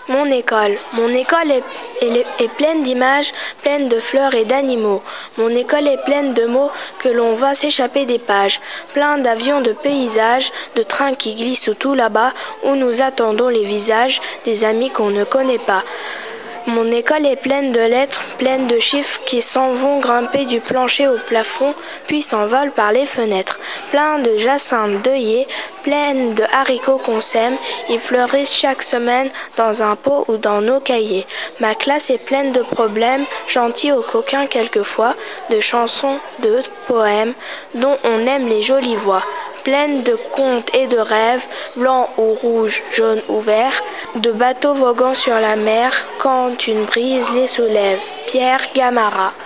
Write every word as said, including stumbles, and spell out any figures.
Mon école. Mon école est, est, est pleine d'images, pleine de fleurs et d'animaux. Mon école est pleine de mots que l'on voit s'échapper des pages, plein d'avions, de paysages, de trains qui glissent tout là-bas, où nous attendons les visages des amis qu'on ne connaît pas. Mon école est pleine de lettres, pleine de chiffres qui s'en vont grimper du plancher au plafond, puis s'envolent par les fenêtres. Plein de jacinthes d'œillets, pleine de haricots qu'on sème, ils fleurissent chaque semaine dans un pot ou dans nos cahiers. Ma classe est pleine de problèmes, gentils ou coquins quelquefois, de chansons, de poèmes, dont on aime les jolies voix. Pleine de contes et de rêves, blancs ou rouges, jaunes ou verts, de bateaux voguant sur la mer, quand une brise les soulève. Pierre Gamarra.